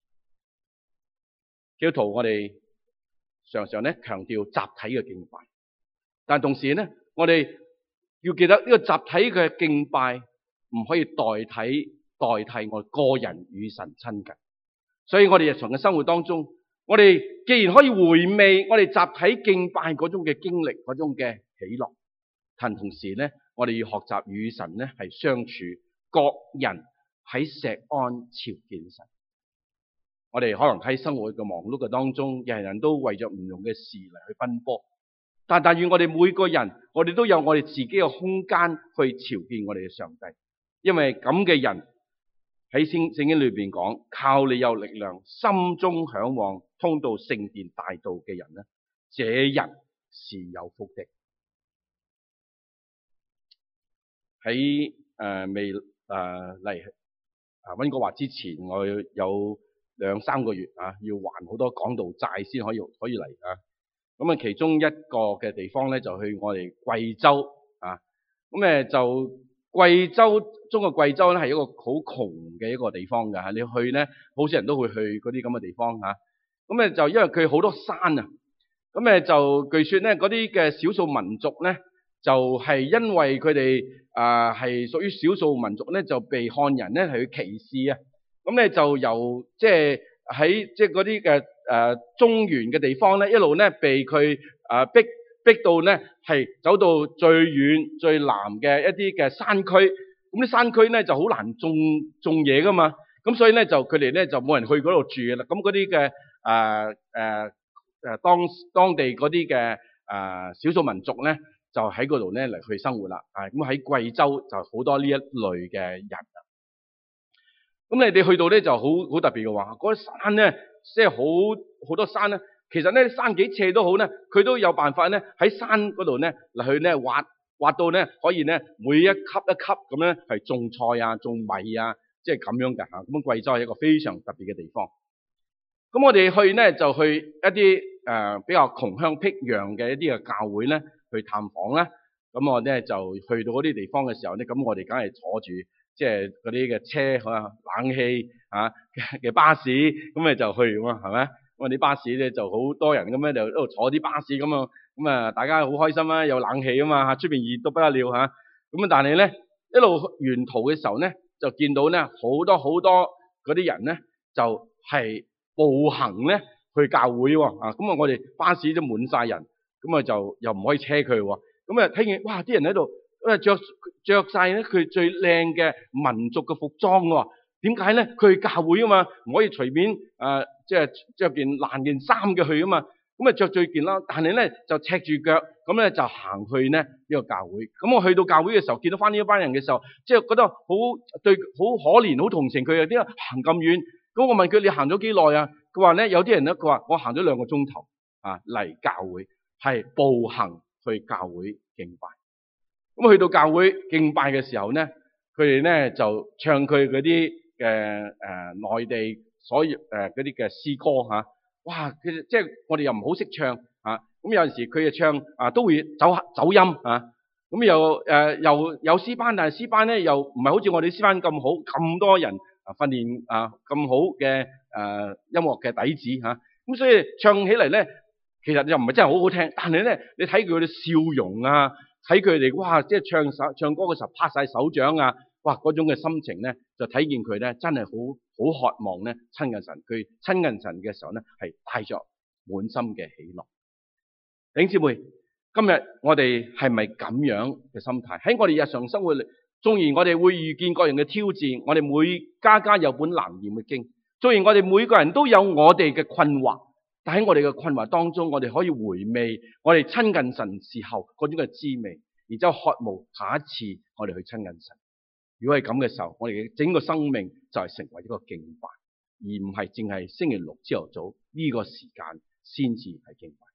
[SPEAKER 1] 基督徒我哋常常咧強調集體嘅敬拜，但同時咧，我哋要記得呢個集體嘅敬拜唔可以代替代替我個人與神親近。所以我哋日常嘅生活當中，我哋既然可以回味我哋集體敬拜嗰種嘅經歷，嗰種嘅喜樂，但同時咧，我哋要學習與神咧係相處，各人喺錫安朝見神。我哋可能喺生活嘅忙碌嘅當中，人人都為咗唔同嘅事嚟去奔波，但但願我哋每個人，我哋都有我哋自己嘅空間去朝見我哋嘅上帝。因為咁嘅人喺聖聖經裏邊講，靠你有力量，心中向往通到聖殿大道嘅人咧，這人是有福的。喺誒未誒嚟啊溫哥華之前，我有兩三個月啊，要還好多講道債先可以可以嚟啊。咁啊，其中一個嘅地方咧，就去我哋貴州啊。咁誒就貴州中國貴州咧，係一個好窮嘅一個地方㗎嚇。你去咧，好少人都會去嗰啲咁嘅地方嚇。咁誒就因為佢好多山啊。咁誒就據說咧，嗰啲嘅少數民族咧，就係因為佢哋啊係屬於少數民族咧，就被漢人咧係去歧視啊。咁咧就由即係喺即係嗰啲嘅誒中原嘅地方咧，一路咧被佢啊逼逼到咧係走到最遠最南嘅一啲嘅山區。咁啲山區咧就好難種種嘢噶嘛。咁所以咧就佢哋咧就冇人去嗰度住嘅啦。咁嗰啲嘅誒誒誒當當地嗰啲嘅誒少數民族咧，就喺嗰度咧嚟去生活啦。啊，咁喺貴州就好多呢一類嘅人。咁你哋去到咧就好好特別嘅話，嗰啲山咧即係好好多山咧。其實咧山幾斜都好咧，佢都有辦法咧喺山嗰度咧嚟去咧挖挖到咧可以咧每一級一級咁樣係種菜啊、種米啊，即係咁樣嘅嚇。咁貴州係一個非常特別嘅地方。咁我哋去咧就去一啲誒、呃、比較窮鄉僻壤嘅一啲嘅教會咧去探訪啦。咁我咧就去到嗰啲地方嘅時候咧，咁我哋梗係坐住。即係嗰啲嘅車啊、冷氣啊嘅巴士，咁咪就去咁啊，係咪？咁啊啲巴士咧就好多人咁樣就喺度坐啲巴士咁啊，咁啊大家好開心啊，有冷氣啊嘛，出邊熱到不得了嚇。咁啊但係咧一路沿途嘅時候咧，就見到咧好多好多嗰啲人咧就係步行咧去教會喎啊。咁啊我哋巴士都滿晒人，咁啊就又唔可以車佢喎。咁啊聽見哇啲人喺度。因為着着晒咧佢最靚嘅民族嘅服裝喎， 點解咧？佢去教會啊嘛，唔可以隨便誒，即係着件爛件衫嘅去啊嘛。咁啊着最件啦，但係咧就赤住腳，咁咧就行去咧呢個教會。咁我去到教會嘅時候，見到翻呢一班人嘅時候，即係覺得好對，好可憐，好同情佢啊！點解行咁遠？咁我問佢：你行咗幾耐啊？佢話咧有啲人咧，佢話我行咗兩個鐘頭啊嚟教會，係步行去教會敬拜。咁去到教會敬拜嘅時候咧，佢哋咧就唱佢嗰啲嘅誒內地所誒嗰啲嘅詩歌嚇。哇！其實即係我哋又唔好識唱啊，咁有陣時佢就唱啊都會走走音啊，咁又誒又有詩班，但係詩班咧又唔係好似我哋詩班咁好，咁多人啊訓練啊咁好嘅誒音樂嘅底子嚇，咁所以唱起嚟咧，其實又唔係真係好好聽，但係咧你睇佢哋笑容啊，睇佢哋哇，即係唱手唱歌嘅時候拍晒手掌啊，哇嗰種嘅心情咧，就睇見佢咧真係好好渴望咧親近神，佢親近神嘅時候咧係帶着滿心嘅喜樂。弟兄姊妹，今日我哋係咪咁樣嘅心態？喺我哋日常生活裏，縱然我哋會遇見各樣嘅挑戰，我哋每家家有本難念嘅經，縱然我哋每個人都有我哋嘅困惑，但喺我哋嘅困惑當中，我哋可以回味我哋親近神時候嗰種嘅滋味，然之後渴慕下一次我哋去親近神。如果係咁嘅時候，我哋嘅整個生命就係成為一個敬拜，而唔係淨係星期六朝頭早呢個時間先至係敬拜。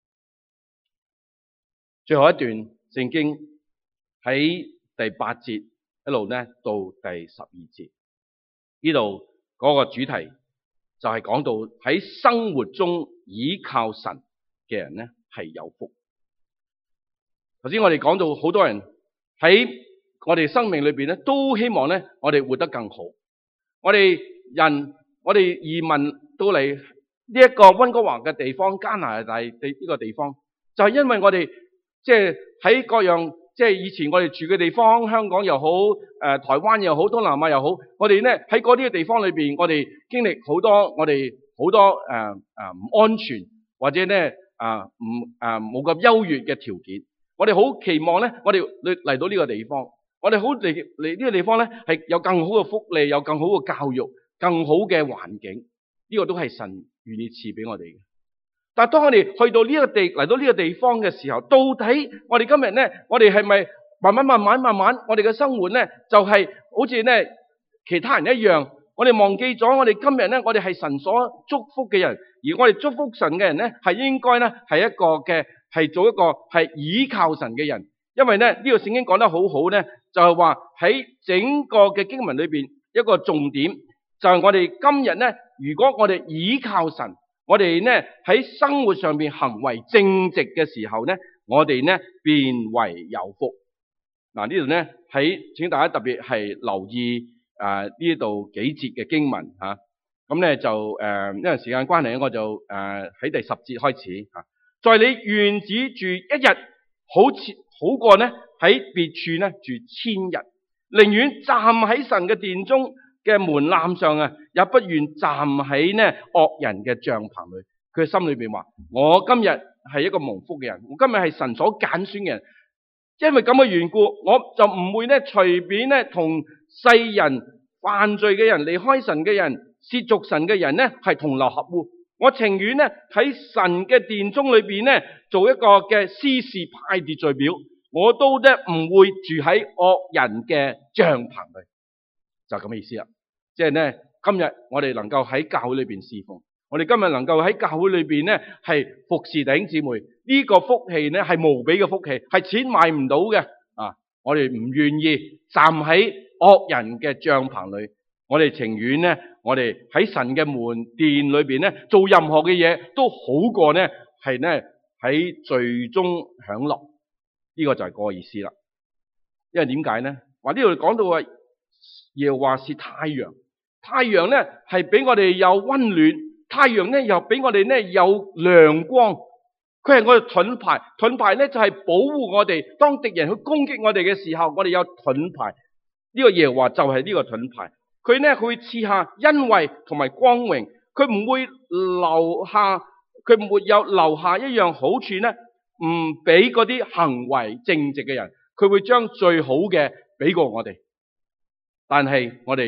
[SPEAKER 1] 最後一段聖經喺第八節一路咧到第十二節，呢度嗰個主題就係講到喺生活中倚靠神嘅人咧係有福。頭先我哋講到好多人喺我哋生命裏邊咧，都希望咧我哋活得更好。我哋人，我哋移民到嚟呢一個溫哥華嘅地方，加拿大地呢個地方，就係因為我哋即係喺各樣即係以前我哋住嘅地方，香港又好，誒台灣又好，東南亞又好，我哋咧喺嗰啲嘅地方裏邊，我哋經歷好多我哋好多誒誒唔安全或者咧啊唔誒冇咁優越嘅條件。我哋好期望咧，我哋嚟嚟到呢個地方。我哋好嚟嚟呢個地方咧，係有更好嘅福利，有更好嘅教育，更好嘅環境。呢個都係神願意賜俾我哋嘅。但係當我哋去到呢個地嚟到呢個地方嘅時候，到底我哋今日咧，我哋係咪慢慢慢慢慢慢，我哋嘅生活咧就係好似咧其他人一樣？我哋忘記咗我哋今日咧，我哋係神所祝福嘅人，而我哋祝福神嘅人咧，係應該咧係一個嘅係做一個係倚靠神嘅人。因為咧呢個聖經講得好好咧，就係話喺整個嘅經文裏邊一個重點，就係我哋今日咧，如果我哋倚靠神，我哋咧喺生活上邊行為正直嘅時候咧，我哋咧變為有福。嗱呢度咧喺，請大家特別係留意誒呢度幾節嘅經文吓，咁咧就誒因為時間關係咧，我就誒喺第十節開始吓，在你院子住一日，好似好過咧喺別處咧住千日，寧願站喺神嘅殿中嘅門檻上啊，也不願站喺呢惡人嘅帳棚裏。佢心裏邊話：我今日係一個蒙福嘅人，我今日係神所揀選嘅人，因為咁嘅緣故，我就唔會咧隨便咧同世人犯罪嘅人、離開神嘅人、褻瀆神嘅人咧係同流合污。我情願咧喺神嘅殿中裏邊咧做一個嘅司事派秩序表，我都咧唔會住喺惡人嘅帳棚裏，就咁嘅意思啦。即係咧今日我哋能夠喺教會裏邊侍奉，我哋今日能夠喺教會裏邊咧係服侍弟兄姊妹，呢個福氣咧係無比嘅福氣，係錢買唔到嘅啊！我哋唔願意站喺惡人嘅帳棚裏，我哋情願咧。我哋喺神嘅門殿裏邊咧，做任何嘅嘢都好過咧，係咧喺罪中享樂。呢、這個就係個意思啦。因為點解咧？話呢度講到話，耶和華是太陽，太陽咧係俾我哋有溫暖，太陽咧又俾我哋咧有亮光。佢係我哋盾牌，盾牌咧就係保護我哋。當敵人去攻擊我哋嘅時候，我哋有盾牌。呢、這個耶和華就係呢個盾牌。佢咧佢會賜下恩惠同埋光榮，佢唔會留下，佢唔會有留下一樣好處咧，唔俾嗰啲行為正直嘅人，佢會將最好嘅俾過我哋。但係我哋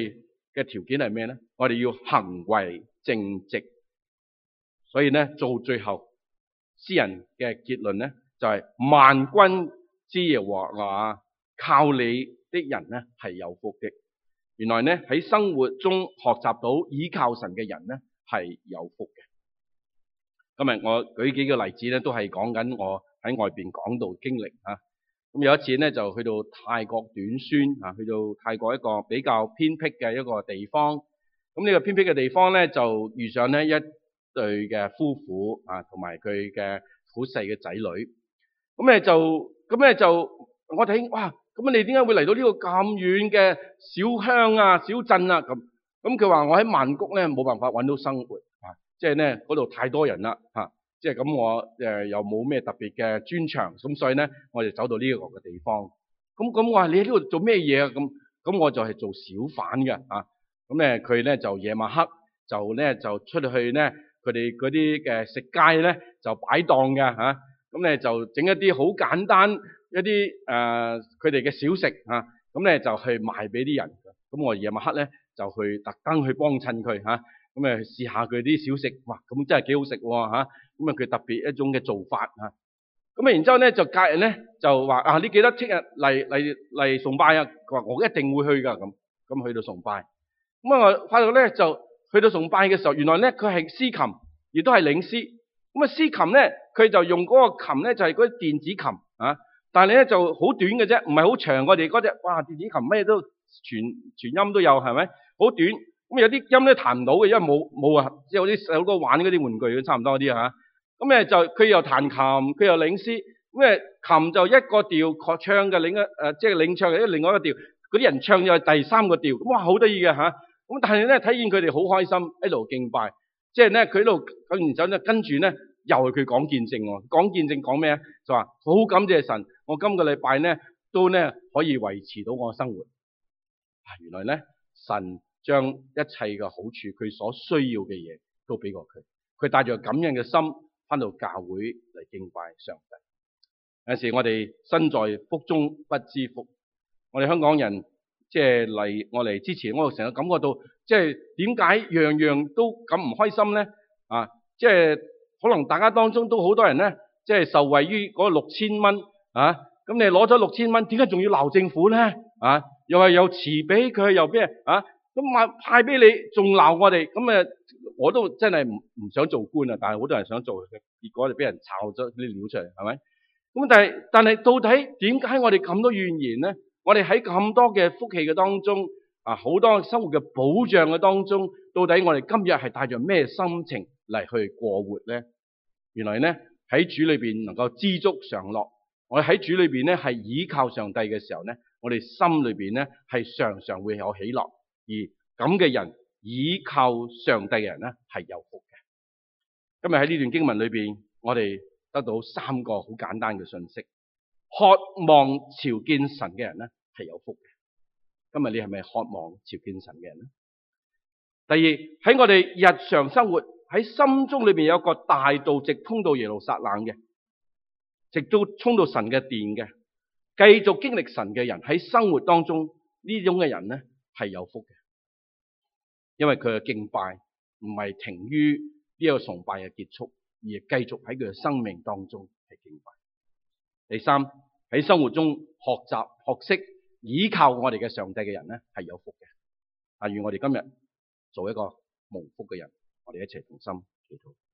[SPEAKER 1] 嘅條件係咩咧？我哋要行為正直。所以咧，做最後詩人嘅結論咧，就係、是、萬軍之耶和華，靠你的人咧係有福的。原來咧喺生活中學習到倚靠神嘅人咧係有福嘅。今日我舉幾個例子咧，都係講緊我喺外邊講道經歷啊。咁有一次咧就去到泰國短宣啊，去到泰國一個比較偏僻嘅一個地方。咁呢個偏僻嘅地方咧就遇上咧一對嘅夫婦啊，同埋佢嘅好細嘅仔女。咁咧就咁咧就我睇哇，咁你點解會嚟到呢個咁遠嘅小鄉啊、小鎮啊？咁咁佢話我喺曼谷咧冇辦法揾到生活啊，即係咧嗰度太多人啦嚇，即係咁我誒又冇咩特別嘅專長，咁所以咧我哋走到呢個嘅地方。咁咁我話你喺呢度做咩嘢啊？咁咁我就係做小販嘅啊。咁咧佢咧就夜晚黑就咧就出去咧。佢哋嗰啲嘅食街咧就擺檔嘅嚇，咁咧就整一啲好簡單一啲誒佢哋嘅小食嚇，咁咧就去賣俾啲人。咁我夜晚黑咧就去特登去幫襯佢嚇，咁誒試下佢啲小食，哇！咁真係幾好食喎嚇，咁啊佢特別一種嘅做法嚇。咁啊然之後咧就隔日咧就話啊，你記得聽日嚟嚟嚟崇拜啊？佢話我一定會去㗎咁，咁去到崇拜。咁啊我發覺咧就。去到崇拜嘅時候，原來咧佢係司琴，亦都係領詩。咁啊司琴咧，佢就用嗰個琴咧，就係嗰啲電子琴啊。但係咧就好短嘅啫，唔係好長。我哋嗰隻哇電子琴咩都全全音都有，係咪？好短。咁有啲音咧彈唔到嘅，因為冇冇啊，即係好啲細佬哥玩嗰啲玩具差唔多啲嚇。咁咧就佢又彈琴，佢又領詩。咁誒琴就一個調唱嘅，另一誒即係領唱嘅，另外一個調。嗰啲人唱又係第三個調。咁哇好得意嘅嚇。咁但係咧睇見佢哋好開心，一路敬拜，即係咧佢喺度講完之後咧，跟住咧又係佢講見證喎，講見證講咩啊？就話好感謝神，我今個禮拜咧都咧可以維持到我嘅生活。啊，原來咧神將一切嘅好處，佢所需要嘅嘢都俾過佢，佢帶住感恩嘅心翻到教會嚟敬拜上帝。有時我哋身在福中不知福，我哋香港人。即係嚟我嚟之前，我成日感覺到，即係點解樣樣都咁唔開心咧？啊，即係可能大家當中都好多人咧，即係受惠於嗰六千蚊啊。咁你攞咗六千蚊，點解仲要鬧政府咧？啊，又係又遲俾佢，又咩啊？咁派派俾你，仲鬧我哋，咁誒，我都真係唔唔想做官啊！但係好多人想做，結果就俾人炒咗啲料出嚟，係咪？咁但係但係到底點解我哋咁多怨言咧？我哋喺咁多嘅福氣嘅當中，啊好多生活嘅保障嘅當中，到底我哋今日係帶着咩心情嚟去過活咧？原來咧喺主裏邊能夠知足常樂，我哋喺主裏邊咧係倚靠上帝嘅時候咧，我哋心裏邊咧係常常會有喜樂，而咁嘅人倚靠上帝嘅人咧係有福嘅。今日喺呢段經文裏邊，我哋得到三個好簡單嘅信息。渴望朝見神嘅人咧係有福嘅。今日你係咪渴望朝見神嘅人咧？第二，喺我哋日常生活喺心中裏邊有一個大道直通到耶路撒冷嘅，直到通到神嘅殿嘅，繼續經歷神嘅人喺生活當中呢種嘅人咧係有福嘅，因為佢嘅敬拜唔係停於呢個崇拜嘅結束，而係繼續喺佢嘅生命當中係敬拜。第三，喺生活中學習學識倚靠我哋嘅上帝嘅人咧係有福嘅。啊，願我哋今日做一個蒙福嘅人，我哋一齊同心祈禱。